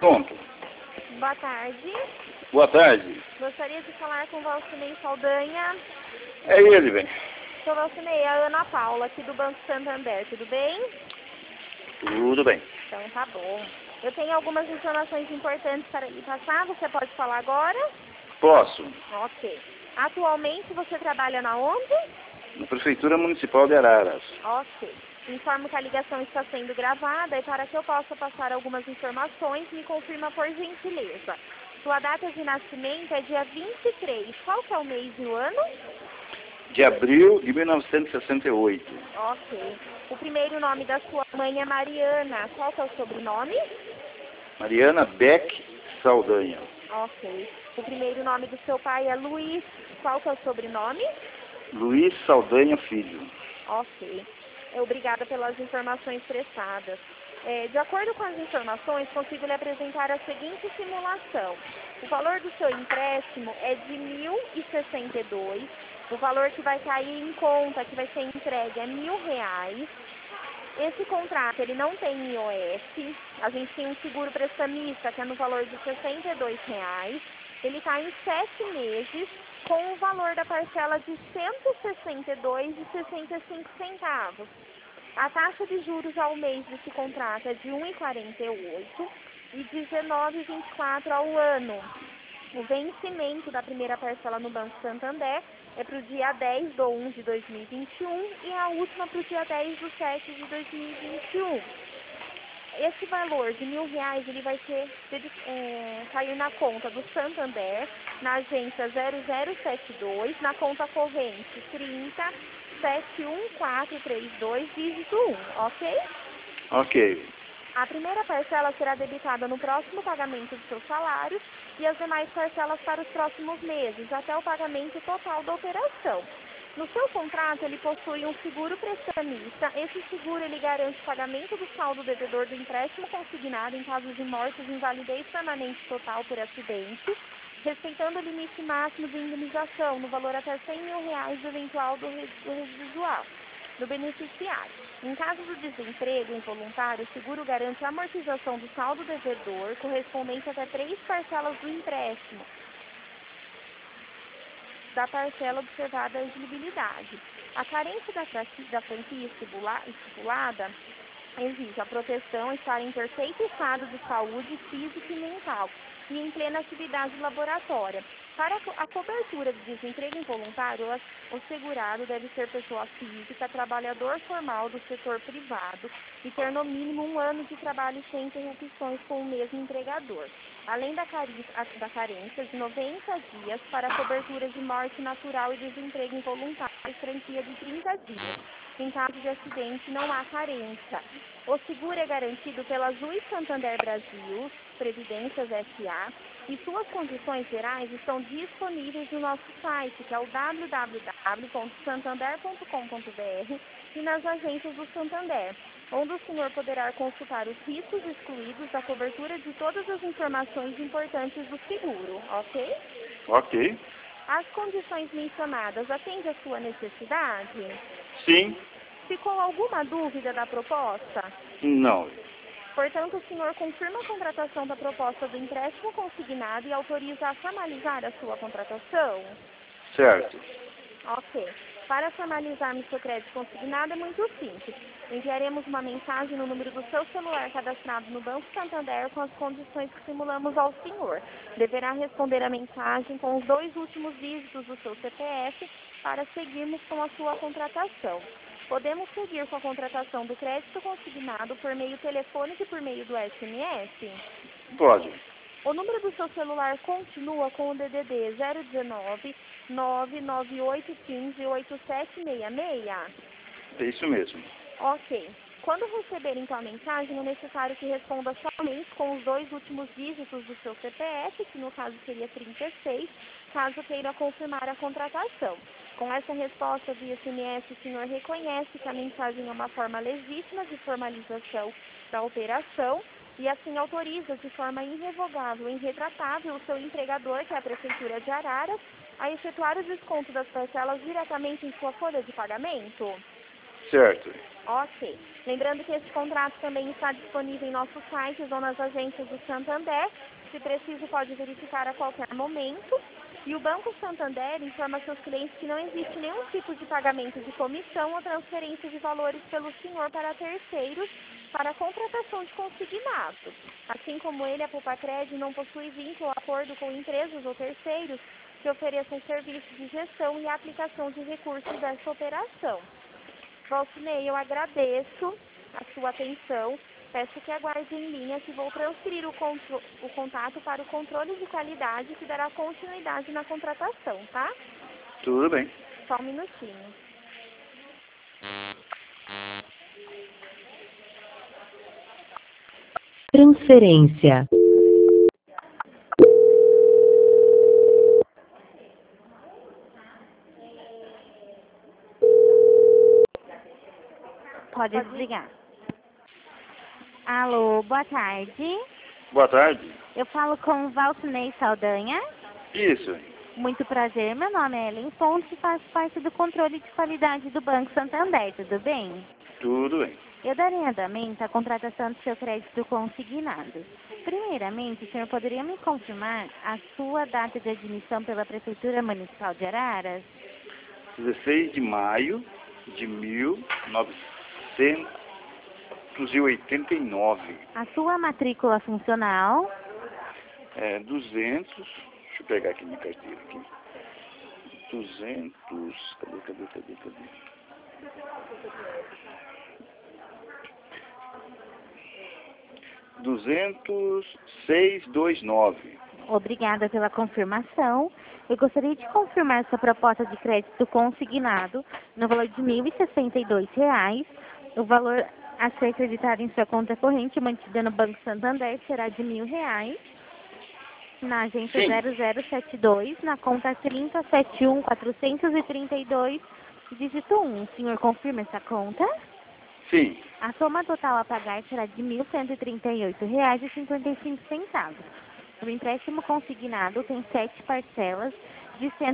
Pronto. Boa tarde. Boa tarde. Gostaria de falar com o Valcinei Saldanha. É ele, velho. Sou Valcinei, é a Ana Paula, aqui do Banco Santander. Tudo bem? Tudo bem. Então tá bom. Eu tenho algumas informações importantes para lhe passar. Você pode falar agora? Posso. Ok. Atualmente você trabalha na onde? Na Prefeitura Municipal de Araras. Ok. Informo que a ligação está sendo gravada e para que eu possa passar algumas informações, me confirma por gentileza. Sua data de nascimento é dia 23. Qual que é o mês e o ano? De abril de 1968. Ok. O primeiro nome da sua mãe é Mariana. Qual que é o sobrenome? Mariana Beck Saldanha. Ok. O primeiro nome do seu pai é Luiz. Qual que é o sobrenome? Luiz Saldanha Filho. Ok. Obrigada pelas informações prestadas. De acordo com as informações, consigo lhe apresentar a seguinte simulação. O valor do seu empréstimo é de R$ 1.062. O valor que vai cair em conta, que vai ser entregue, é R$ 1.000. Esse contrato, ele não tem IOF. A gente tem um seguro prestamista, que é no valor de R$ 62. Ele está em 7 meses, com o valor da parcela de R$ 162,65. A taxa de juros ao mês desse contrato é de 1,48 e 19,24 ao ano. O vencimento da primeira parcela no Banco Santander é para o dia 10/1 de 2021 e a última para o dia 10/7 de 2021. Esse valor de R$ 1.000 ele vai cair na conta do Santander, na agência 0072, na conta corrente 30-71432, dígito 1, ok? Ok. A primeira parcela será debitada no próximo pagamento do seu salário e as demais parcelas para os próximos meses, até o pagamento total da operação. No seu contrato, ele possui um seguro prestamista. Esse seguro ele garante o pagamento do saldo devedor do empréstimo consignado em caso de morte ou invalidez permanente total por acidente, respeitando o limite máximo de indenização no valor até R$ 100.000 do eventual do residual do beneficiário. Em caso do desemprego involuntário, o seguro garante a amortização do saldo devedor correspondente até 3 parcelas do empréstimo, da parcela observada a exigibilidade. A carência da franquia estipulada exige a proteção estar em perfeito estado de saúde física e mental e em plena atividade laboratória. Para a cobertura de desemprego involuntário, o segurado deve ser pessoa física, trabalhador formal do setor privado e ter no mínimo 1 ano de trabalho sem interrupções com o mesmo empregador. Além da carência de 90 dias para a cobertura de morte natural e desemprego involuntário e franquia de 30 dias. Em caso de acidente, não há carência. O seguro é garantido pela Juiz Santander Brasil, Previdências S.A., e suas condições gerais estão disponíveis no nosso site, que é o www.santander.com.br e nas agências do Santander, onde o senhor poderá consultar os riscos excluídos da cobertura de todas as informações importantes do seguro, ok? Ok. As condições mencionadas atendem à sua necessidade? Sim. Ficou alguma dúvida da proposta? Não. Portanto, o senhor confirma a contratação da proposta do empréstimo consignado e autoriza a formalizar a sua contratação? Certo. Ok. Para formalizarmos seu crédito consignado é muito simples. Enviaremos uma mensagem no número do seu celular cadastrado no Banco Santander com as condições que simulamos ao senhor. Deverá responder a mensagem com os 2 últimos dígitos do seu CPF para seguirmos com a sua contratação. Podemos seguir com a contratação do crédito consignado por meio telefônico e por meio do SMS? Pode. O número do seu celular continua com o DDD 019 99815 8766? É isso mesmo. Ok. Quando receber então a mensagem, é necessário que responda somente com os 2 últimos dígitos do seu CPF, que no caso seria 36, caso queira confirmar a contratação. Com essa resposta via SMS, o senhor reconhece que a mensagem é uma forma legítima de formalização da operação e assim autoriza de forma irrevogável e irretratável o seu empregador, que é a Prefeitura de Araras, a efetuar o desconto das parcelas diretamente em sua folha de pagamento? Certo. Ok. Lembrando que esse contrato também está disponível em nosso site ou nas agências do Santander. Se preciso, pode verificar a qualquer momento. E o Banco Santander informa a seus clientes que não existe nenhum tipo de pagamento de comissão ou transferência de valores pelo senhor para terceiros para a contratação de consignado. Assim como ele, a Poupa-Cred não possui vínculo ou acordo com empresas ou terceiros que ofereçam serviços de gestão e aplicação de recursos dessa operação. Valcinei, eu agradeço a sua atenção. Peço que aguarde em linha que vou transferir o contato para o controle de qualidade que dará continuidade na contratação, tá? Tudo bem. Só um minutinho. Transferência. Pode desligar. Alô, boa tarde. Boa tarde. Eu falo com Valcinei Saldanha. Isso. Muito prazer, meu nome é Ellen Fontes e faço parte do controle de qualidade do Banco Santander, tudo bem? Tudo bem. Eu darei andamento à contratação do seu crédito consignado. Primeiramente, o senhor poderia me confirmar a sua data de admissão pela Prefeitura Municipal de Araras? 16 de maio de 1989. A sua matrícula funcional? 200. Deixa eu pegar aqui minha carteira aqui. 200. Cadê? 20629. Obrigada pela confirmação. Eu gostaria de confirmar sua proposta de crédito consignado no valor de R$ 1.062. O valor a ser acreditado em sua conta corrente mantida no Banco Santander será de R$ 1.000. Na agência Sim. 0072, na conta 3071432, dígito 1. O senhor confirma essa conta? Sim. A soma total a pagar será de R$ 1.138,55. O empréstimo consignado tem 7 parcelas de R$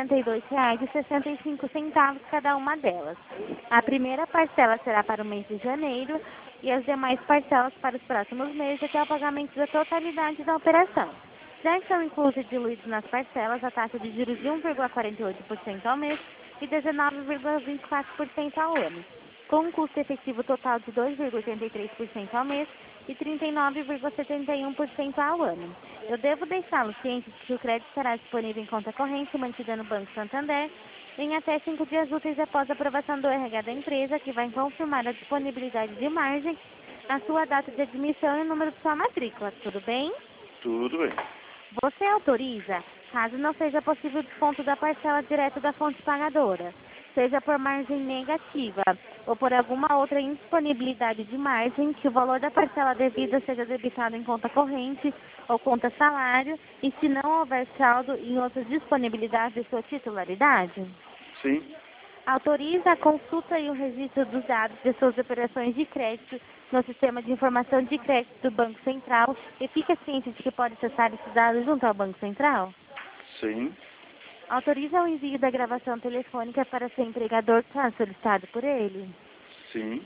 162,65 cada uma delas. A primeira parcela será para o mês de janeiro e as demais parcelas para os próximos meses até o pagamento da totalidade da operação. Já estão inclusos e diluídos nas parcelas a taxa de juros de 1,48% ao mês e 19,24% ao ano, com um custo efetivo total de 2,83% ao mês e 39,71% ao ano. Eu devo deixá-lo ciente de que o crédito será disponível em conta corrente mantida no Banco Santander em até 5 dias úteis após a aprovação do RH da empresa, que vai confirmar a disponibilidade de margem, a sua data de admissão e o número de sua matrícula. Tudo bem? Tudo bem. Você autoriza, caso não seja possível o desconto da parcela direto da fonte pagadora, seja por margem negativa ou por alguma outra indisponibilidade de margem, que o valor da parcela devida seja debitado em conta corrente ou conta salário, e se não houver saldo em outras disponibilidades de sua titularidade? Sim. Autoriza a consulta e o registro dos dados de suas operações de crédito no Sistema de Informação de Crédito do Banco Central e fica ciente de que pode acessar esses dados junto ao Banco Central? Sim. Autoriza o envio da gravação telefônica para seu empregador caso solicitado por ele? Sim.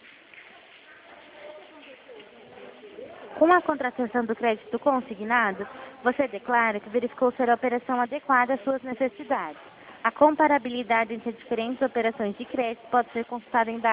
Com a contratação do crédito consignado, você declara que verificou ser a operação adequada às suas necessidades. A comparabilidade entre as diferentes operações de crédito pode ser consultada em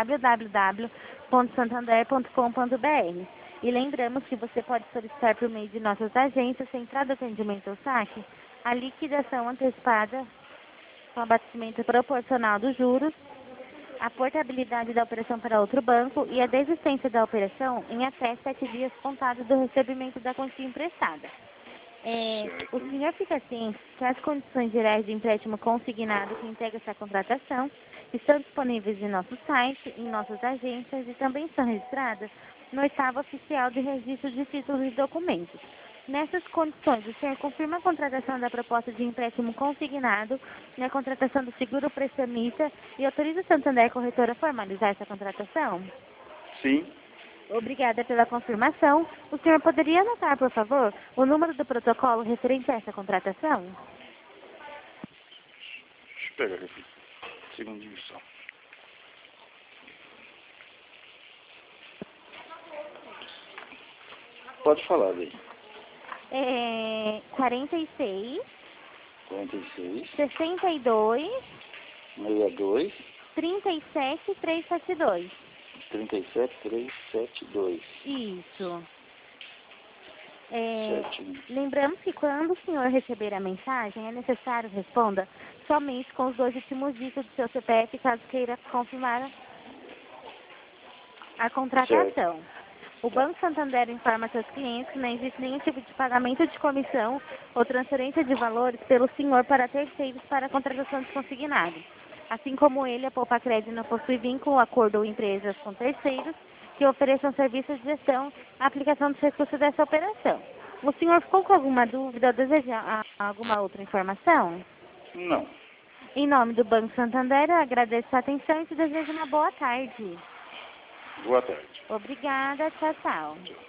www.santander.com.br. E lembramos que você pode solicitar por meio de nossas agências, Central de Atendimento ao Saque, a liquidação antecipada com abatimento proporcional dos juros, a portabilidade da operação para outro banco e a desistência da operação em até 7 dias contados do recebimento da quantia emprestada. O senhor fica ciente que as condições gerais de empréstimo consignado que integra essa contratação estão disponíveis em nosso site, em nossas agências e também são registradas no oitavo oficial de registro de títulos e documentos. Nessas condições, o senhor confirma a contratação da proposta de empréstimo consignado e a contratação do seguro prestamista e autoriza o Santander Corretora a formalizar essa contratação? Sim. Obrigada pela confirmação. O senhor poderia anotar, por favor, o número do protocolo referente a essa contratação? Deixa eu pegar aqui. Segunda divisão. Pode falar, daí. 46, 46, 62, 62, 37, 372. 37, 372. Isso. 71. Lembramos que quando o senhor receber a mensagem, é necessário responda somente com os 2 últimos dígitos do seu CPF, caso queira confirmar a contratação. O Banco Santander informa seus clientes que não existe nenhum tipo de pagamento de comissão ou transferência de valores pelo senhor para terceiros para a contratação de consignado. Assim como ele, a Poupa Crédito não possui vínculo, acordo ou empresas com terceiros que ofereçam serviços de gestão, a aplicação dos recursos dessa operação. O senhor ficou com alguma dúvida ou deseja alguma outra informação? Não. Em nome do Banco Santander, eu agradeço a atenção e te desejo uma boa tarde. Boa tarde. Obrigada, tchau, tchau.